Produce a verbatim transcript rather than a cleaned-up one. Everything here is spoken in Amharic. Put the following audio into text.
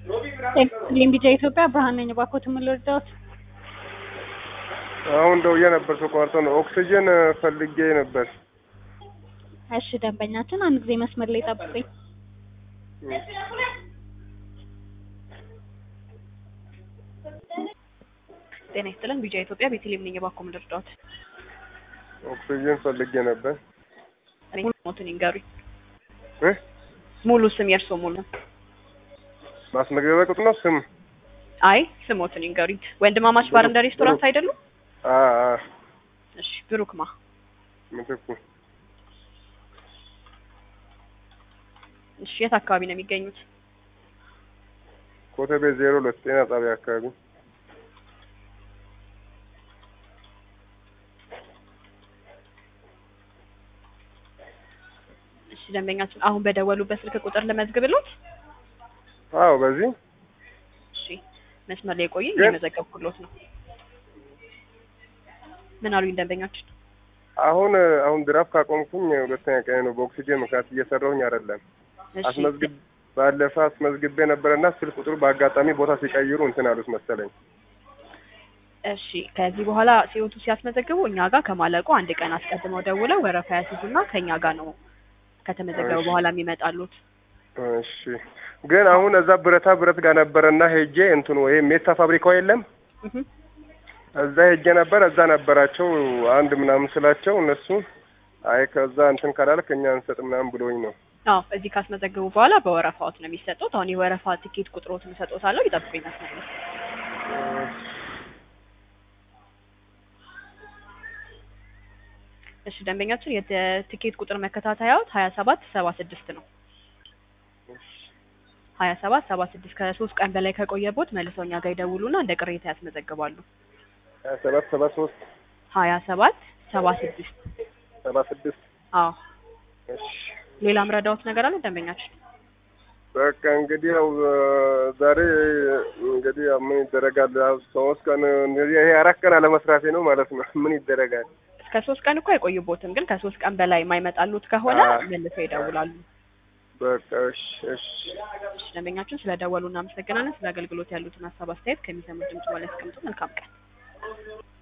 ቴክሊን ቢጫ ኢትዮጵያ ብርሃን ነኝ። ባኮት ምልርዳት አሁን ደውዬ ነበር ተቋርጦ ነው። ኦክሲጅን ፈልጌ ነበር። እሺ ደንበኛችን አንድ ጊዜ መስመር ላይ ጠብቁኝ። ጤና ይስጥልን ቢጫ ኢትዮጵያ ቤተልሔም ነኝ። ባኮ ምልርዳት ኦክሲጅን ፈልጌ ነበር። ሙሉ ሞትን ይንገሩኝ። እ ሙሉ ስም የርሶ ሙሉ ማስመዝገቢያ ቁጥር ነው ስም? አይ ስሞትን ይንገሩኝ። ወንድማማች ባር እንደ ሬስቶራንት አይደሉም? አ አ እሺ ብሩክማ ምትኩ። እሺ የት አካባቢ ነው የሚገኙት? ኮተቤ ዜሮ ሁለት ጤና ጣቢያ አካባቢ። እሺ ደንበኛችን አሁን በደወሉበት ስልክ ቁጥር ለመዝግብሎት? አዎ በዚህ። እሺ መስመር ላይ ቆይ እየመዘገብኩሎት ነው። ምን አሉኝ ደንበኛችን? አሁን አሁን ድራፍ ካቆምኩኝ ሁለተኛ ቀን ነው። በኦክሲጅን ምክንያት እየሰራሁኝ አይደለም። አስመዝግብ ባለፈ አስመዝግቤ ነበርና ስልክ ቁጥሩ በአጋጣሚ ቦታ ሲቀይሩ እንትን አሉት መሰለኝ። እሺ ከዚህ በኋላ ሲወጡ ሲያስመዘግቡ እኛ ጋር ከማለቁ አንድ ቀን አስቀድመው ደውለው ወረፋ ያስይዙና ከኛ ጋር ነው ከተመዘገቡ በኋላ የሚመጣሉት። እሺ ግን አሁን እዛ ብረታ ብረት ጋር ነበርና ሄጄ እንትኑ ወይ ሜታ ፋብሪካው የለም እህ እዛ ሄጄ ነበር። እዛ ነበራቸው አንድ ምናምን ስላቸው እነሱ አይ ከዛ እንትን ካላልክ እኛ እንሰጥ ምናምን ብሎኝ ነው። አዎ እዚህ ካስመዘገቡ በኋላ በወረፋዎት ነው የሚሰጡት። አሁን የወረፋ ቲኬት ቁጥሮትን እሰጥዎታለሁ ይጠብቁኝ መስመር ላይ። እሺ ደንበኛችን የቲኬት ቁጥር መከታተያው ሀያ ሰባት ሰባ ስድስት ነው። ሀያ ሰባት ሰባ ስድስት ከሶስት ቀን በላይ ከቆየቦት መልሰው እኛ ጋር ይደውሉና እንደ ቅሬታ ያስመዘግባሉ። ሀያ ሰባት ሰባ ሶስት ሀያ ሰባት ሰባ ስድስት ሰባ ስድስት አዎ። እሺ ሌላ ምረዳዎት ነገር አለ ደንበኛችን? በቃ እንግዲህ ያው ዛሬ እንግዲህ ያው ምን ይደረጋል? ያው ሶስት ቀን እንግዲህ ይሄ አራት ቀን አለመስራቴ ነው ማለት ነው። ምን ይደረጋል? እስከ ሶስት ቀን እኮ አይቆይቦትም፣ ግን ከሶስት ቀን በላይ የማይመጣሉት ከሆነ መልሰው ይደውላሉ። በቃ እሺ እሺ። እሺ ደንበኛችን ስለደወሉ እናመሰግናለን። ስለ አገልግሎት ያሉትን ሀሳብ አስተያየት ከሚሰሙት ድምጽ በላይ አስቀምጡ። መልካም ቀን።